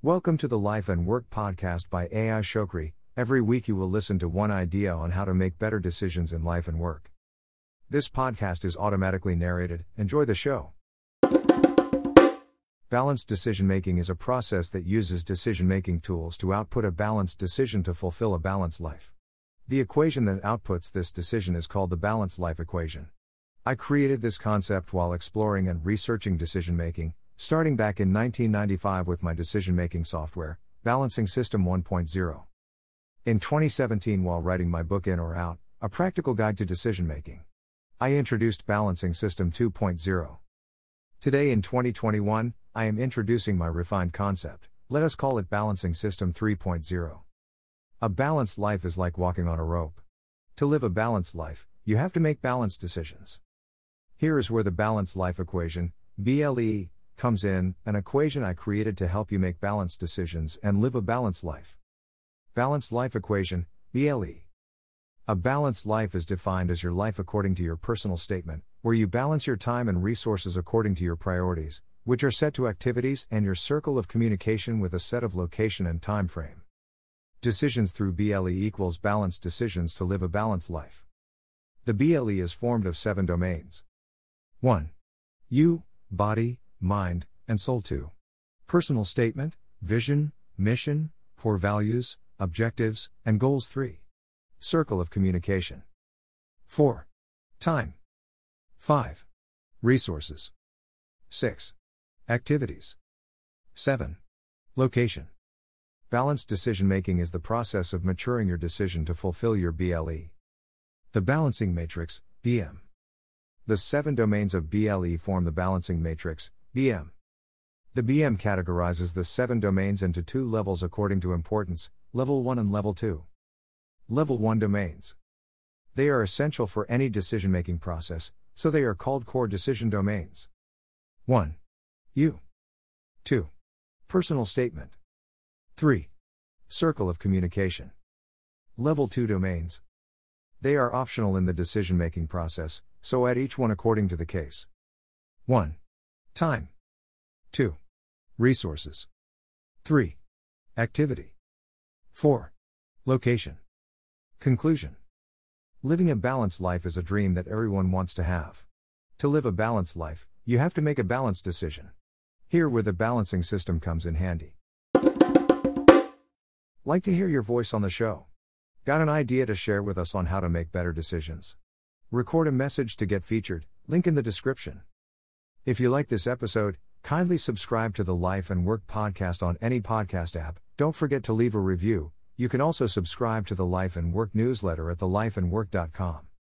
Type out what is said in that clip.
Welcome to the Life and Work podcast by AI Shokri. Every week you will listen to one idea on how to make better decisions in life and work. This podcast is automatically narrated. Enjoy the show. Balanced decision-making is a process that uses decision-making tools to output a balanced decision to fulfill a balanced life. The equation that outputs this decision is called the balanced life equation. I created this concept while exploring and researching decision-making, starting back in 1995 with my decision-making software, Balancing System 1.0. In 2017, while writing my book In or Out, A Practical Guide to Decision-Making, I introduced Balancing System 2.0. Today in 2021, I am introducing my refined concept, let us call it Balancing System 3.0. A balanced life is like walking on a rope. To live a balanced life, you have to make balanced decisions. Here is where the balanced life equation, BLE, comes in, an equation I created to help you make balanced decisions and live a balanced life. Balanced life equation, BLE. A balanced life is defined as your life according to your personal statement, where you balance your time and resources according to your priorities, which are set to activities, and your circle of communication with a set of location and time frame. Decisions through BLE equals balanced decisions to live a balanced life. The BLE is formed of 7 domains. 1. You, body, mind, and soul. 2. Personal statement, vision, mission, core values, objectives, and goals. 3. Circle of communication. 4. Time. 5. Resources. 6. Activities. 7. Location. Balanced decision-making is the process of maturing your decision to fulfill your BLE. The balancing matrix, BM. The 7 domains of BLE form the balancing matrix, BM. The BM categorizes the 7 domains into 2 levels according to importance, Level 1 and Level 2. Level 1 domains. They are essential for any decision-making process, so they are called core decision domains. 1. You. 2. Personal statement. 3. Circle of communication. Level 2 domains. They are optional in the decision-making process, so add each one according to the case. 1. Time. 2. Resources. 3. Activity. 4. Location. Conclusion. Living a balanced life is a dream that everyone wants to have. To live a balanced life, you have to make a balanced decision. Here where the balancing system comes in handy. Like to hear your voice on the show? Got an idea to share with us on how to make better decisions? Record a message to get featured, link in the description. If you like this episode, kindly subscribe to the Life and Work podcast on any podcast app. Don't forget to leave a review. You can also subscribe to the Life and Work newsletter at thelifeandwork.com.